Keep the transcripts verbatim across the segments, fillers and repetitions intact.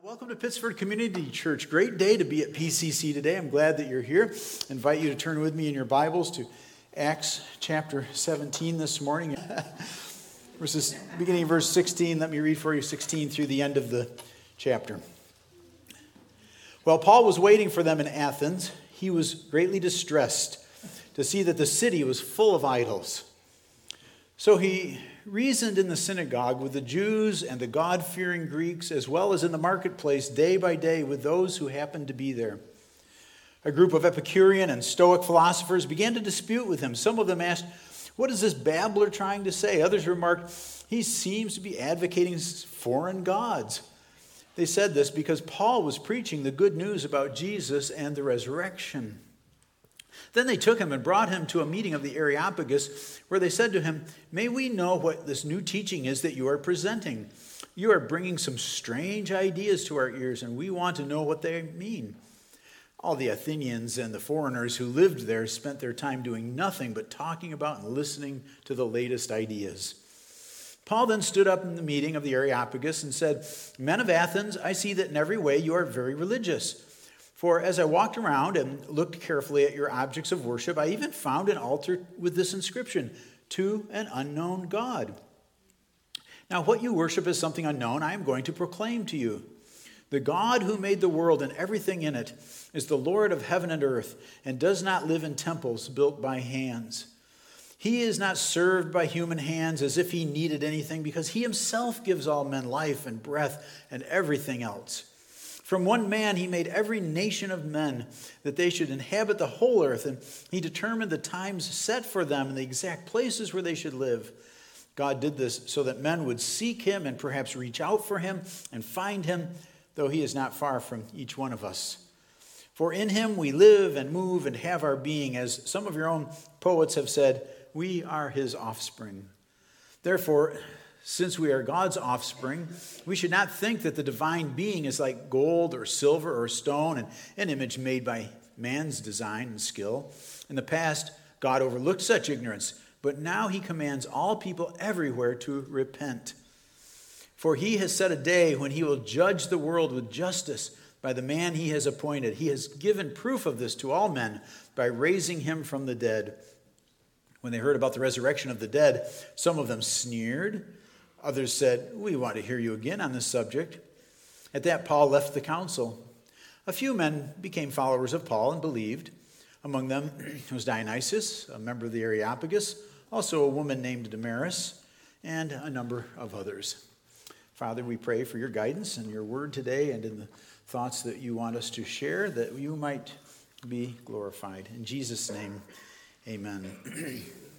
Welcome to Pittsford Community Church. Great day to be at P C C today. I'm glad that you're here. I invite you to turn with me in your Bibles to Acts chapter seventeen this morning. Verses, beginning of verse sixteen, let me read for you sixteen through the end of the chapter. While Paul was waiting for them in Athens, he was greatly distressed to see that the city was full of idols. So he reasoned in the synagogue with the Jews and the God-fearing Greeks, as well as in the marketplace day by day with those who happened to be there. A group of Epicurean and Stoic philosophers began to dispute with him. Some of them asked, "What is this babbler trying to say?" Others remarked, "He seems to be advocating foreign gods." They said this because Paul was preaching the good news about Jesus and the resurrection. Then they took him and brought him to a meeting of the Areopagus, where they said to him, "May we know what this new teaching is that you are presenting? You are bringing some strange ideas to our ears, and we want to know what they mean." All the Athenians and the foreigners who lived there spent their time doing nothing but talking about and listening to the latest ideas. Paul then stood up in the meeting of the Areopagus and said, "Men of Athens, I see that in every way you are very religious. For as I walked around and looked carefully at your objects of worship, I even found an altar with this inscription, 'To an unknown God.' Now what you worship as something unknown, I am going to proclaim to you. The God who made the world and everything in it is the Lord of heaven and earth, and does not live in temples built by hands. He is not served by human hands as if he needed anything, because he himself gives all men life and breath and everything else. From one man he made every nation of men, that they should inhabit the whole earth, and he determined the times set for them and the exact places where they should live. God did this so that men would seek him and perhaps reach out for him and find him, though he is not far from each one of us. For in him we live and move and have our being, as some of your own poets have said, we are his offspring. Therefore, since we are God's offspring, we should not think that the divine being is like gold or silver or stone, and an image made by man's design and skill. In the past, God overlooked such ignorance, but now he commands all people everywhere to repent. For he has set a day when he will judge the world with justice by the man he has appointed. He has given proof of this to all men by raising him from the dead." When they heard about the resurrection of the dead, some of them sneered. Others said, "We want to hear you again on this subject." At that, Paul left the council. A few men became followers of Paul and believed. Among them was Dionysius, a member of the Areopagus, also a woman named Damaris, and a number of others. Father, we pray for your guidance and your word today and in the thoughts that you want us to share, that you might be glorified. In Jesus' name, amen.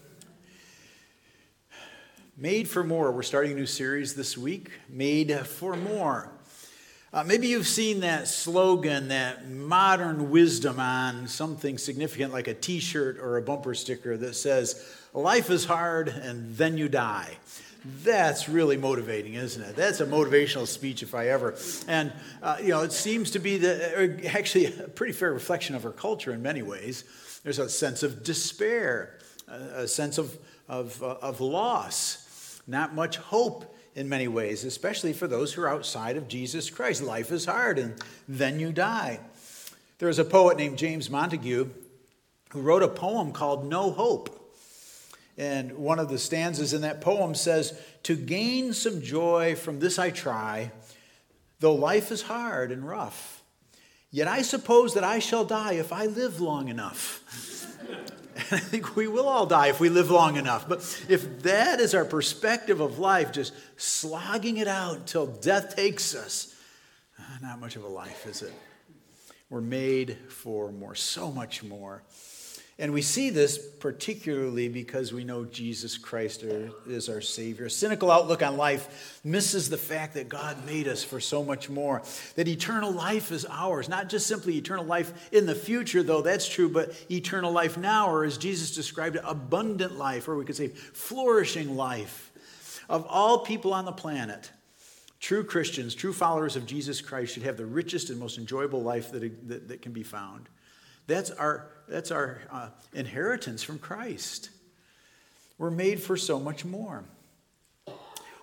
Made for More. We're starting a new series this week, Made for More. Uh, maybe you've seen that slogan, that modern wisdom on something significant like a t-shirt or a bumper sticker that says, "Life is hard and then you die." That's really motivating, isn't it? That's a motivational speech if I ever. And, uh, you know, it seems to be the, actually a pretty fair reflection of our culture in many ways. There's a sense of despair, a, a sense of, of, uh, of loss. Not much hope in many ways, especially for those who are outside of Jesus Christ. Life is hard, and then you die. There was a poet named James Montague who wrote a poem called No Hope. And one of the stanzas in that poem says, "To gain some joy from this I try, though life is hard and rough. Yet I suppose that I shall die if I live long enough." And I think we will all die if we live long enough. But if that is our perspective of life, just slogging it out until death takes us, not much of a life, is it? We're made for more, so much more. And we see this particularly because we know Jesus Christ is our Savior. A cynical outlook on life misses the fact that God made us for so much more. That eternal life is ours. Not just simply eternal life in the future, though that's true, but eternal life now, or as Jesus described it, abundant life, or we could say flourishing life. Of all people on the planet, true Christians, true followers of Jesus Christ should have the richest and most enjoyable life that, that, that can be found. That's our, that's our uh, inheritance from Christ. We're made for so much more.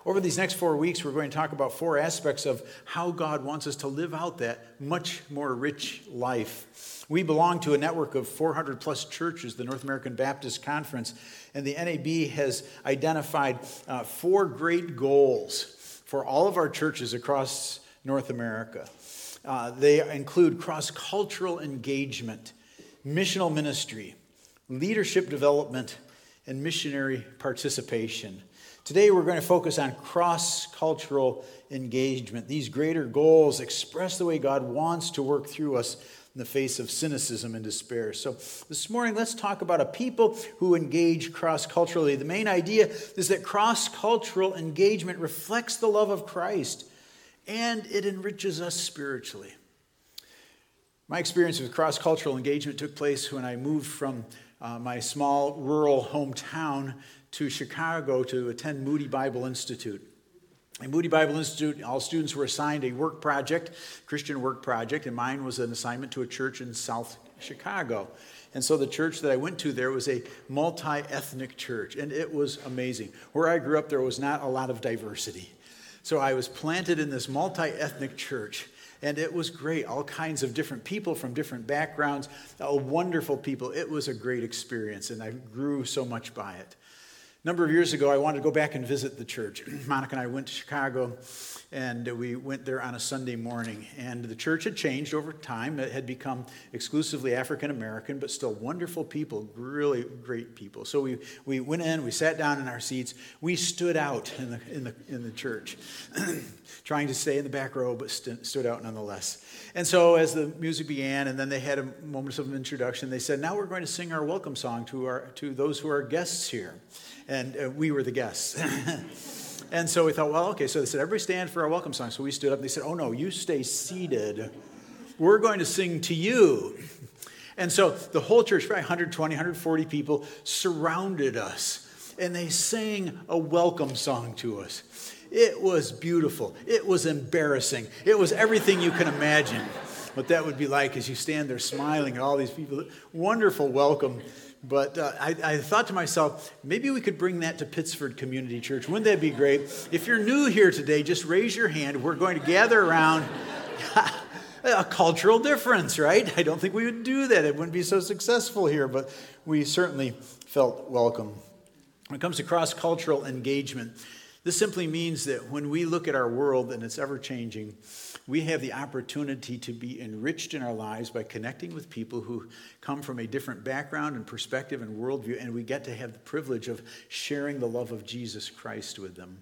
Over these next four weeks, we're going to talk about four aspects of how God wants us to live out that much more rich life. We belong to a network of four hundred plus churches, the North American Baptist Conference, and the N A B has identified uh, four great goals for all of our churches across North America. Uh, they include cross-cultural engagement, missional ministry, leadership development, and missionary participation. Today we're going to focus on cross-cultural engagement. These greater goals express the way God wants to work through us in the face of cynicism and despair. So this morning, let's talk about a people who engage cross-culturally. The main idea is that cross-cultural engagement reflects the love of Christ, and it enriches us spiritually. My experience with cross-cultural engagement took place when I moved from uh, my small rural hometown to Chicago to attend Moody Bible Institute. At Moody Bible Institute, all students were assigned a work project, Christian work project, and mine was an assignment to a church in South Chicago. And so the church that I went to there was a multi-ethnic church, and it was amazing. Where I grew up, there was not a lot of diversity. So I was planted in this multi-ethnic church, and it was great. All kinds of different people from different backgrounds, uh, wonderful people. It was a great experience, and I grew so much by it. A number of years ago, I wanted to go back and visit the church. Monica and I went to Chicago, and we went there on a Sunday morning. And the church had changed over time. It had become exclusively African American, but still wonderful people, really great people. So we, we went in, we sat down in our seats. We stood out in the in the in the church, trying to stay in the back row, but st- stood out nonetheless. And so as the music began, and then they had a moment of introduction, they said, "Now we're going to sing our welcome song to our to those who are guests here." And uh, we were the guests. And so we thought, well, okay. So they said, everybody stand for our welcome song. So we stood up and they said, oh, no, you stay seated. We're going to sing to you. And so the whole church, probably one hundred twenty, one hundred forty people, surrounded us. And they sang a welcome song to us. It was beautiful. It was embarrassing. It was everything you can imagine what that would be like as you stand there smiling at all these people. Wonderful welcome. But uh, I, I thought to myself, maybe we could bring that to Pittsford Community Church. Wouldn't that be great? If you're new here today, just raise your hand. We're going to gather around a cultural difference, right? I don't think we would do that. It wouldn't be so successful here, but we certainly felt welcome. When it comes to cross-cultural engagement, this simply means that when we look at our world and it's ever-changing, we have the opportunity to be enriched in our lives by connecting with people who come from a different background and perspective and worldview, and we get to have the privilege of sharing the love of Jesus Christ with them.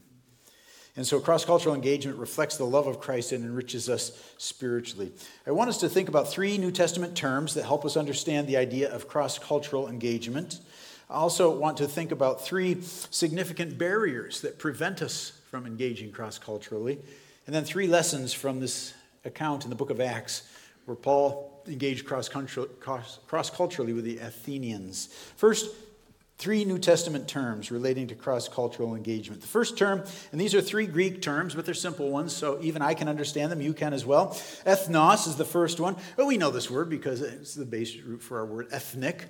And so cross-cultural engagement reflects the love of Christ and enriches us spiritually. I want us to think about three New Testament terms that help us understand the idea of cross-cultural engagement. I also want to think about three significant barriers that prevent us from engaging cross-culturally. And then three lessons from this account in the book of Acts where Paul engaged cross-culturally with the Athenians. First, three New Testament terms relating to cross-cultural engagement. The first term, and these are three Greek terms, but they're simple ones, so even I can understand them. You can as well. Ethnos is the first one. Well, we know this word because it's the base root for our word ethnic.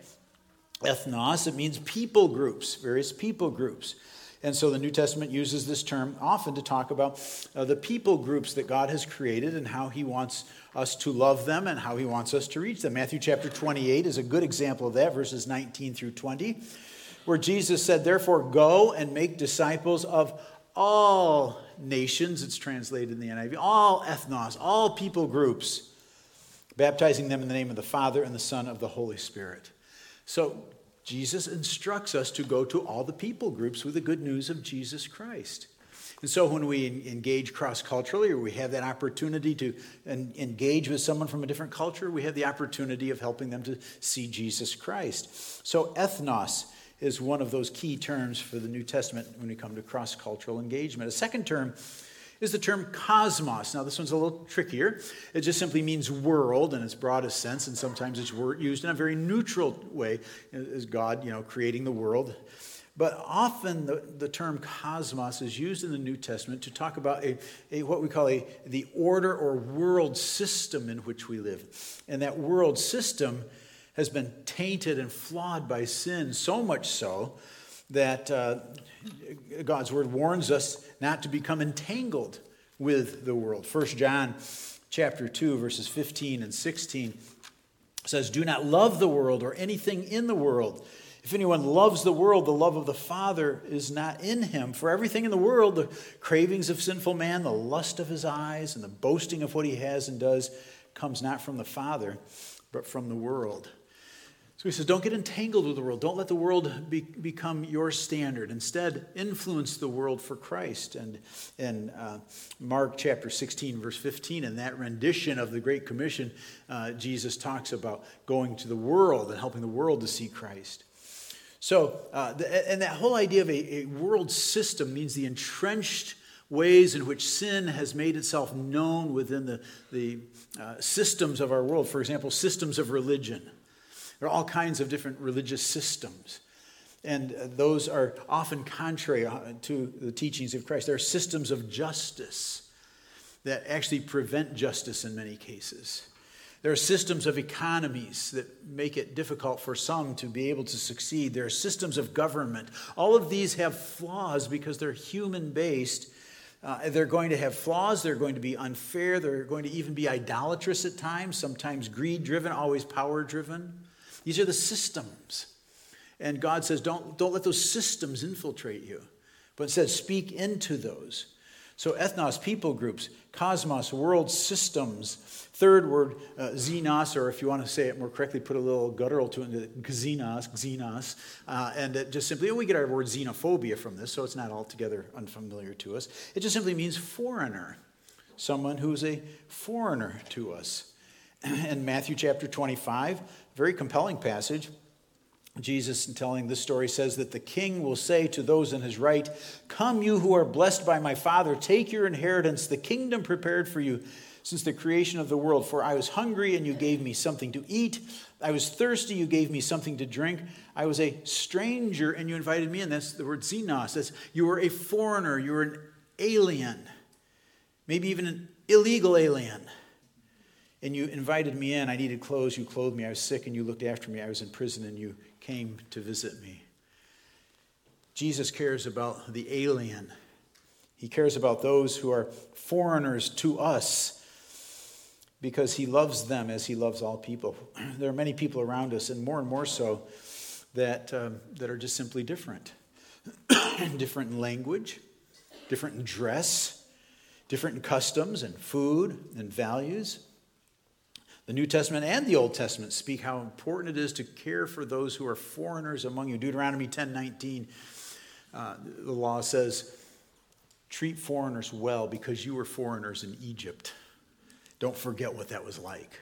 Ethnos, it means people groups, various people groups. And so the New Testament uses this term often to talk about uh, the people groups that God has created and how he wants us to love them and how he wants us to reach them. Matthew chapter twenty-eight is a good example of that, verses nineteen through twenty, where Jesus said, therefore go and make disciples of all nations. It's translated in the N I V, all ethnos, all people groups, baptizing them in the name of the Father and the Son of the Holy Spirit. So Jesus instructs us to go to all the people groups with the good news of Jesus Christ. And so when we engage cross-culturally, or we have that opportunity to engage with someone from a different culture, we have the opportunity of helping them to see Jesus Christ. So ethnos is one of those key terms for the New Testament when we come to cross-cultural engagement. A second term is the term cosmos. Now, this one's a little trickier. It just simply means world in its broadest sense, and sometimes it's used in a very neutral way as God, you know, creating the world. But often the, the term cosmos is used in the New Testament to talk about a, a what we call a the order or world system in which we live. And that world system has been tainted and flawed by sin, so much so that uh, God's word warns us not to become entangled with the world. First John chapter two, verses fifteen and sixteen says, "Do not love the world or anything in the world. If anyone loves the world, the love of the Father is not in him. For everything in the world, the cravings of sinful man, the lust of his eyes, and the boasting of what he has and does, comes not from the Father, but from the world." So he says, don't get entangled with the world. Don't let the world be, become your standard. Instead, influence the world for Christ. And in uh, Mark chapter sixteen, verse fifteen, in that rendition of the Great Commission, uh, Jesus talks about going to the world and helping the world to see Christ. So, uh, the, and that whole idea of a, a world system means the entrenched ways in which sin has made itself known within the, the uh, systems of our world. For example, systems of religion. There are all kinds of different religious systems, and those are often contrary to the teachings of Christ. There are systems of justice that actually prevent justice in many cases. There are systems of economies that make it difficult for some to be able to succeed. There are systems of government. All of these have flaws because they're human-based. Uh, they're going to have flaws. They're going to be unfair. They're going to even be idolatrous at times, sometimes greed-driven, always power-driven. These are the systems. And God says, don't, don't let those systems infiltrate you, but instead speak into those. So ethnos, people groups, cosmos, world systems. Third word, uh, xenos, or if you want to say it more correctly, put a little guttural to it, xenos, xenos. Uh, and it just simply, we get our word xenophobia from this, so it's not altogether unfamiliar to us. It just simply means foreigner, someone who's a foreigner to us. In Matthew chapter twenty-five, very compelling passage, Jesus, in telling this story, says that the king will say to those on his right, "Come, you who are blessed by my Father, take your inheritance, the kingdom prepared for you since the creation of the world. For I was hungry, and you gave me something to eat. I was thirsty, you gave me something to drink. I was a stranger, and you invited me in." That's the word xenos. That's, you were a foreigner, you were an alien, maybe even an illegal alien. And you invited me in. I needed clothes, you clothed me. I was sick, and you looked after me. I was in prison, and you came to visit me. Jesus cares about the alien. He cares about those who are foreigners to us because he loves them as he loves all people. There are many people around us, and more and more so, that, um, that are just simply different. Different in language, different in dress, different in customs and food and values. The New Testament and the Old Testament speak how important it is to care for those who are foreigners among you. Deuteronomy ten nineteen, uh, the law says, treat foreigners well because you were foreigners in Egypt. Don't forget what that was like.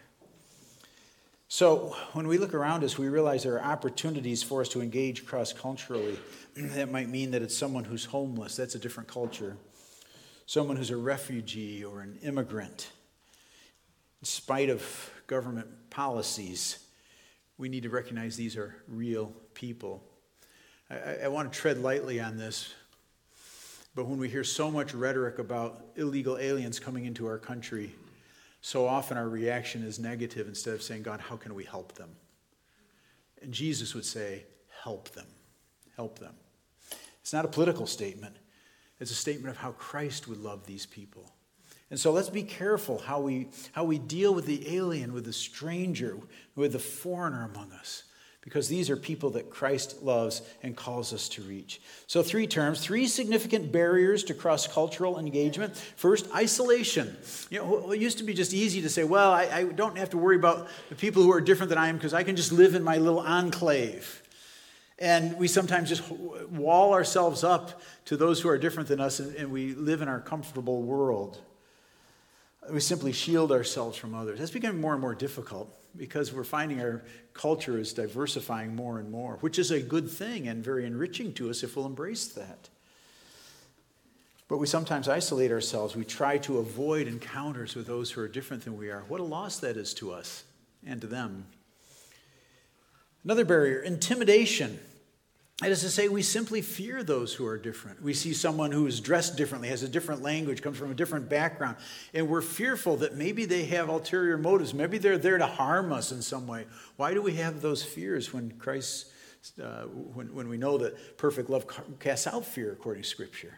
So when we look around us, we realize there are opportunities for us to engage cross-culturally. That might mean that it's someone who's homeless. That's a different culture. Someone who's a refugee or an immigrant. In spite of government policies, we need to recognize these are real people. I, I want to tread lightly on this, but when we hear so much rhetoric about illegal aliens coming into our country, so often our reaction is negative instead of saying, God, how can we help them? And Jesus would say, help them. Help them. It's not a political statement. It's a statement of how Christ would love these people. And so let's be careful how we how we deal with the alien, with the stranger, with the foreigner among us. Because these are people that Christ loves and calls us to reach. So three terms, three significant barriers to cross-cultural engagement. First, isolation. You know, it used to be just easy to say, well, I, I don't have to worry about the people who are different than I am because I can just live in my little enclave. And we sometimes just wall ourselves up to those who are different than us, and, and we live in our comfortable world. We simply shield ourselves from others. That's becoming more and more difficult because we're finding our culture is diversifying more and more, which is a good thing and very enriching to us if we'll embrace that. But we sometimes isolate ourselves. We try to avoid encounters with those who are different than we are. What a loss that is to us and to them. Another barrier, intimidation. That is to say, we simply fear those who are different. We see someone who is dressed differently, has a different language, comes from a different background, and we're fearful that maybe they have ulterior motives. Maybe they're there to harm us in some way. Why do we have those fears when Christ uh, when, when we know that perfect love casts out fear according to Scripture.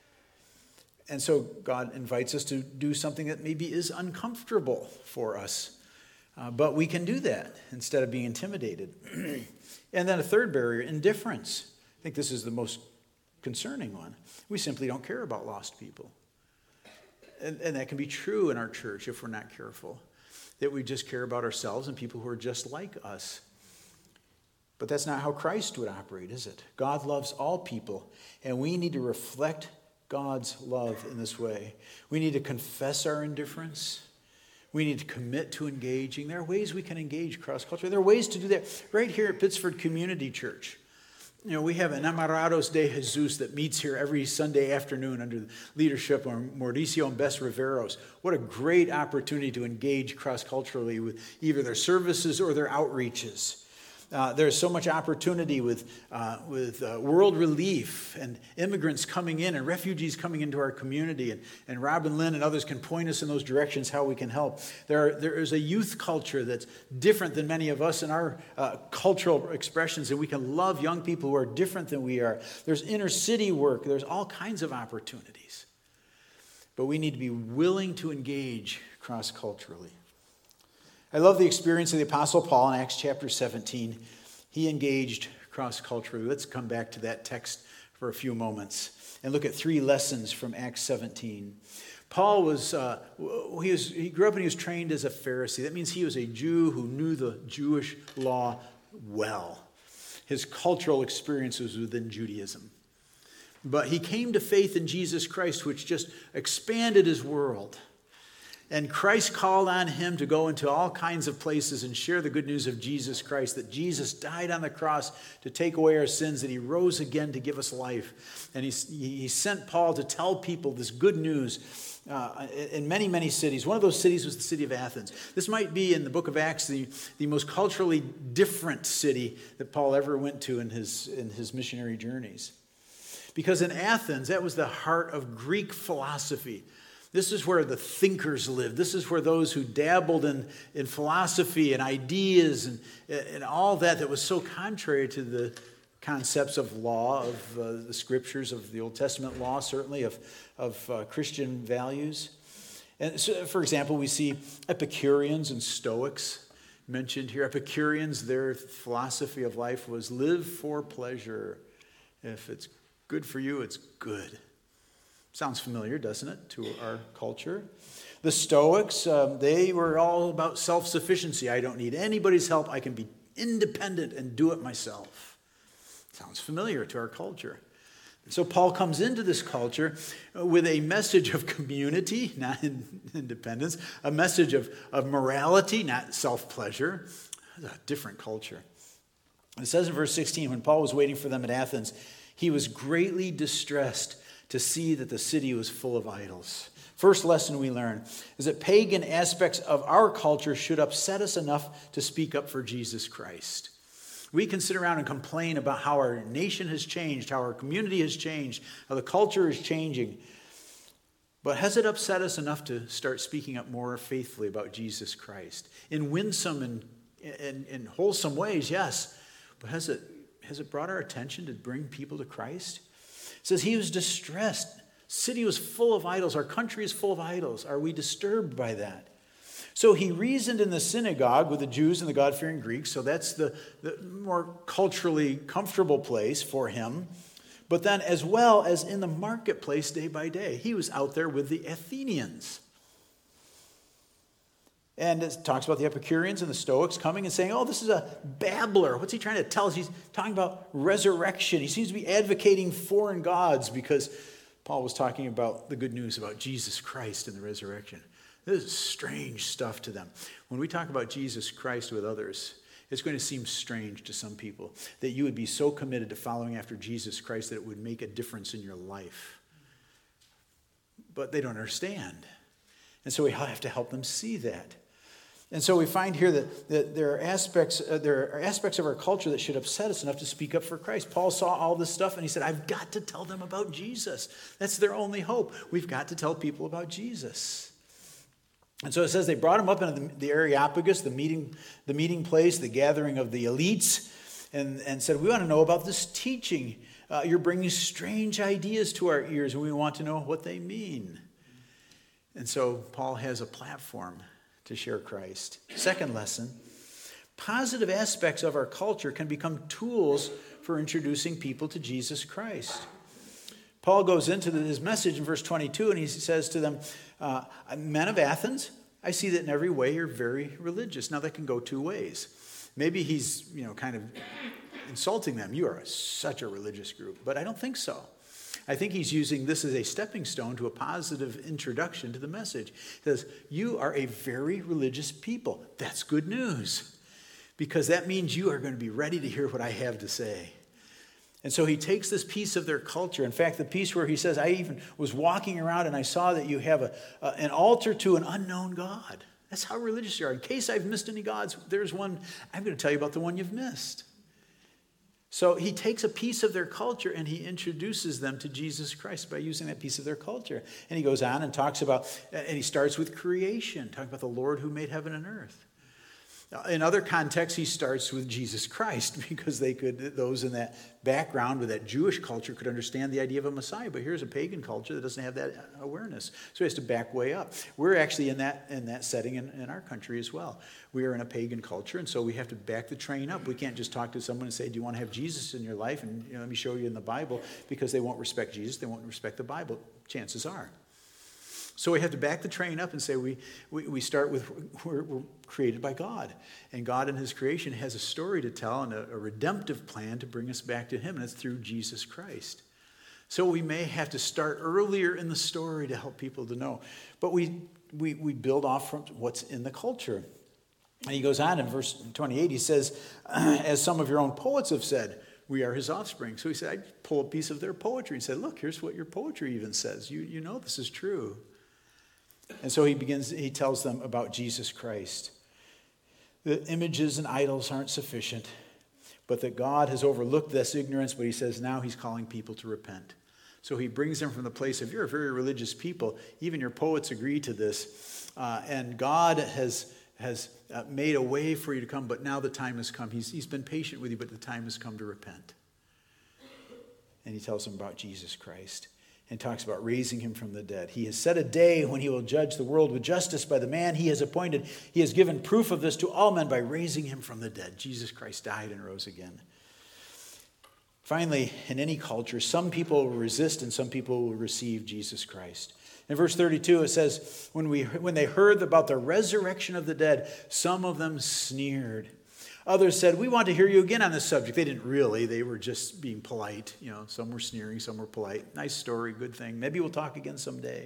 And so God invites us to do something that maybe is uncomfortable for us. Uh, but we can do that instead of being intimidated. And then a third barrier, indifference. I think this is the most concerning one. We simply don't care about lost people. And, and that can be true in our church if we're not careful. That we just care about ourselves and people who are just like us. But that's not how Christ would operate, is it? God loves all people, and we need to reflect God's love in this way. We need to confess our indifference. We need to commit to engaging. There are ways we can engage cross-culturally. There are ways to do that right here at Pittsford Community Church. You know, we have an Enamorados de Jesus that meets here every Sunday afternoon under the leadership of Mauricio and Bess Riveros. What a great opportunity to engage cross-culturally with either their services or their outreaches. Uh, there's so much opportunity with, uh, with uh, world relief and immigrants coming in and refugees coming into our community. And, and Robin Lynn and others can point us in those directions how we can help. There, are, there is a youth culture that's different than many of us in our uh, cultural expressions, and we can love young people who are different than we are. There's inner city work. There's all kinds of opportunities. But we need to be willing to engage cross-culturally. I love the experience of the Apostle Paul in Acts chapter seventeen. He engaged cross-culturally. Let's come back to that text for a few moments and look at three lessons from Acts seventeen. Paul was, uh, he was, he grew up and he was trained as a Pharisee. That means he was a Jew who knew the Jewish law well. His cultural experience was within Judaism. But he came to faith in Jesus Christ, which just expanded his world. And Christ called on him to go into all kinds of places and share the good news of Jesus Christ, that Jesus died on the cross to take away our sins, that he rose again to give us life. And he, he sent Paul to tell people this good news uh, in many, many cities. One of those cities was the city of Athens. This might be in the book of Acts the, the most culturally different city that Paul ever went to in his, in his missionary journeys. Because in Athens, that was the heart of Greek philosophy. This is where the thinkers lived. This is where those who dabbled in, in philosophy and ideas and, and all that that was so contrary to the concepts of law, of uh, the scriptures, of the Old Testament law, certainly, of, of uh, Christian values. And so, for example, we see Epicureans and Stoics mentioned here. Epicureans, their philosophy of life was live for pleasure. If it's good for you, it's good. Sounds familiar, doesn't it, to our culture? The Stoics, um, they were all about self-sufficiency. I don't need anybody's help. I can be independent and do it myself. Sounds familiar to our culture. So Paul comes into this culture with a message of community, not independence, a message of, of morality, not self-pleasure. A different culture. It says in verse sixteen, when Paul was waiting for them at Athens, he was greatly distressed to see that the city was full of idols. First lesson we learn is that pagan aspects of our culture should upset us enough to speak up for Jesus Christ. We can sit around and complain about how our nation has changed, how our community has changed, how the culture is changing. But has it upset us enough to start speaking up more faithfully about Jesus Christ? In winsome and in, in wholesome ways, yes. But has it, has it brought our attention to bring people to Christ? It says he was distressed. City was full of idols. Our country is full of idols. Are we disturbed by that? So he reasoned in the synagogue with the Jews and the God-fearing Greeks. So that's the, the more culturally comfortable place for him. But then as well as in the marketplace day by day. He was out there with the Athenians. And it talks about the Epicureans and the Stoics coming and saying, oh, this is a babbler. What's he trying to tell us? He's talking about resurrection. He seems to be advocating foreign gods because Paul was talking about the good news about Jesus Christ and the resurrection. This is strange stuff to them. When we talk about Jesus Christ with others, it's going to seem strange to some people that you would be so committed to following after Jesus Christ that it would make a difference in your life. But they don't understand. And so we have to help them see that. And so we find here that, that there are aspects uh, there are aspects of our culture that should upset us enough to speak up for Christ. Paul saw all this stuff and he said, I've got to tell them about Jesus. That's their only hope. We've got to tell people about Jesus. And so it says they brought him up into the, the Areopagus, the meeting, the meeting place, the gathering of the elites. and, and said, we want to know about this teaching. Uh, you're bringing strange ideas to our ears, and we want to know what they mean. And so Paul has a platform to share Christ. Second lesson, positive aspects of our culture can become tools for introducing people to Jesus Christ. Paul goes into his message in verse twenty-two, and he says to them, uh, men of Athens, I see that in every way you're very religious. Now that can go two ways. Maybe he's, you know, kind of insulting them. You are such a religious group. But I don't think so. I think he's using this as a stepping stone to a positive introduction to the message. He says, you are a very religious people. That's good news, because that means you are going to be ready to hear what I have to say. And so he takes this piece of their culture. In fact, the piece where he says, I even was walking around and I saw that you have a, a, an altar to an unknown God. That's how religious you are. In case I've missed any gods, there's one. I'm going to tell you about the one you've missed. So he takes a piece of their culture and he introduces them to Jesus Christ by using that piece of their culture. And he goes on and talks about, and he starts with creation, talking about the Lord who made heaven and earth. In other contexts, he starts with Jesus Christ, because they could, those in that background with that Jewish culture could understand the idea of a Messiah. But here's a pagan culture that doesn't have that awareness. So he has to back way up. We're actually in that in that setting in, in our country as well. We are in a pagan culture, and so we have to back the train up. We can't just talk to someone and say, do you want to have Jesus in your life? And you know, let me show you in the Bible, because they won't respect Jesus. They won't respect the Bible, chances are. So we have to back the train up and say we we, we start with, we're, we're created by God. And God in his creation has a story to tell and a, a redemptive plan to bring us back to him, and it's through Jesus Christ. So we may have to start earlier in the story to help people to know. But we we, we build off from what's in the culture. And he goes on in verse twenty-eight, he says, as some of your own poets have said, we are his offspring. So he said, I pull a piece of their poetry and said, look, here's what your poetry even says. You, you know this is true. And so he begins, he tells them about Jesus Christ. The images and idols aren't sufficient, but that God has overlooked this ignorance, but he says now he's calling people to repent. So he brings them from the place of, you're a very religious people. Even your poets agree to this. Uh, and God has, has uh, made a way for you to come, but now the time has come. He's, he's been patient with you, but the time has come to repent. And he tells them about Jesus Christ. And talks about raising him from the dead. He has set a day when he will judge the world with justice by the man he has appointed. He has given proof of this to all men by raising him from the dead. Jesus Christ died and rose again. Finally, in any culture, some people will resist and some people will receive Jesus Christ. In verse thirty-two, it says, when we when they heard about the resurrection of the dead, some of them sneered. Others said, we want to hear you again on this subject. They didn't really. They were just being polite. You know, some were sneering, some were polite. Nice story, good thing. Maybe we'll talk again someday.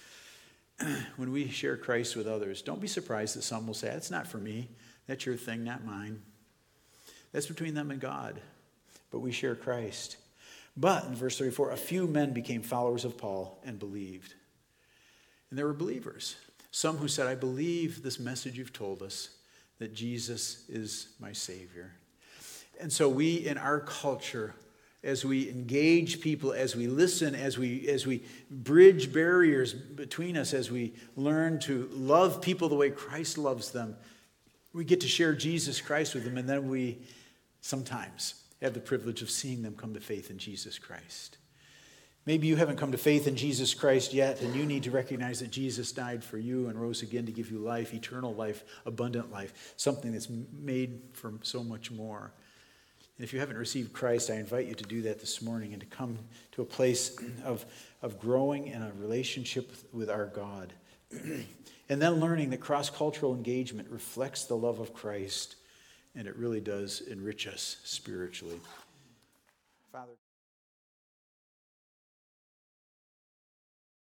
When we share Christ with others, don't be surprised that some will say, that's not for me. That's your thing, not mine. That's between them and God. But we share Christ. But, in verse thirty-four, a few men became followers of Paul and believed. And there were believers. Some who said, I believe this message you've told us, that Jesus is my Savior. And so we, in our culture, as we engage people, as we listen, as we as we bridge barriers between us, as we learn to love people the way Christ loves them, we get to share Jesus Christ with them, and then we sometimes have the privilege of seeing them come to faith in Jesus Christ. Maybe you haven't come to faith in Jesus Christ yet, and you need to recognize that Jesus died for you and rose again to give you life, eternal life, abundant life, something that's made from so much more. And if you haven't received Christ, I invite you to do that this morning and to come to a place of, of growing in a relationship with, with our God. And then learning that cross-cultural engagement reflects the love of Christ, and it really does enrich us spiritually. Father.